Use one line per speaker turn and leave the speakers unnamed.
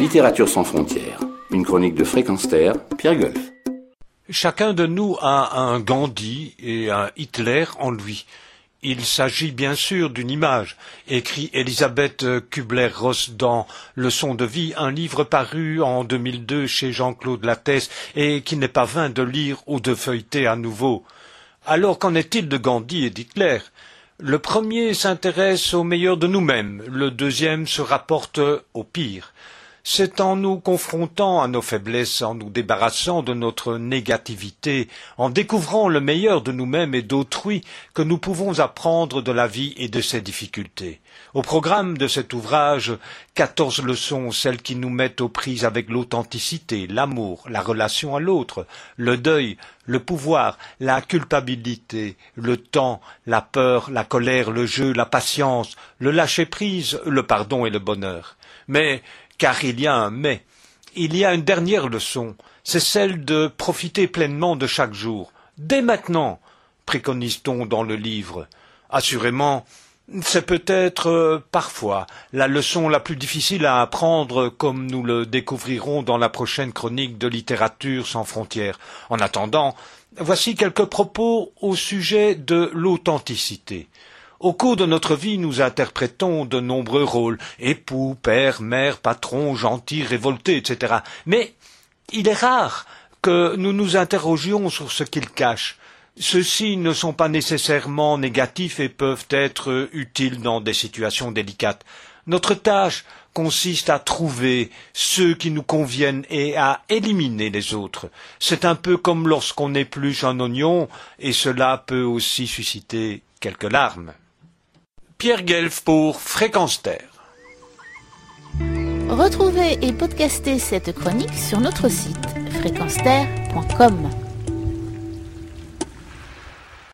Littérature sans frontières, une chronique de Fréquence Terre, Pierre Golf.
Chacun de nous a un Gandhi et un Hitler en lui. Il s'agit bien sûr d'une image, écrit Elisabeth Kubler-Ross dans Leçons de vie, un livre paru en 2002 chez Jean-Claude Lattès et qu'il n'est pas vain de lire ou de feuilleter à nouveau. Alors qu'en est-il de Gandhi et d'Hitler? Le premier s'intéresse au meilleur de nous-mêmes, le deuxième se rapporte au pire. C'est en nous confrontant à nos faiblesses, en nous débarrassant de notre négativité, en découvrant le meilleur de nous-mêmes et d'autrui, que nous pouvons apprendre de la vie et de ses difficultés. Au programme de cet ouvrage, 14 leçons, celles qui nous mettent aux prises avec l'authenticité, l'amour, la relation à l'autre, le deuil, le pouvoir, la culpabilité, le temps, la peur, la colère, le jeu, la patience, le lâcher-prise, le pardon et le bonheur. Mais car il y a un mais. Il y a une dernière leçon, c'est celle de profiter pleinement de chaque jour. Dès maintenant, préconise-t-on dans le livre. Assurément, c'est peut-être parfois la leçon la plus difficile à apprendre, comme nous le découvrirons dans la prochaine chronique de Littérature sans frontières. En attendant, voici quelques propos au sujet de l'authenticité. Au cours de notre vie, nous interprétons de nombreux rôles, époux, père, mère, patron, gentil, révolté, etc. Mais il est rare que nous nous interrogions sur ce qu'ils cachent. Ceux-ci ne sont pas nécessairement négatifs et peuvent être utiles dans des situations délicates. Notre tâche consiste à trouver ceux qui nous conviennent et à éliminer les autres. C'est un peu comme lorsqu'on épluche un oignon, et cela peut aussi susciter quelques larmes. Pierre Guelf pour Fréquence Terre.
Retrouvez et podcastez cette chronique sur notre site fréquenceterre.com.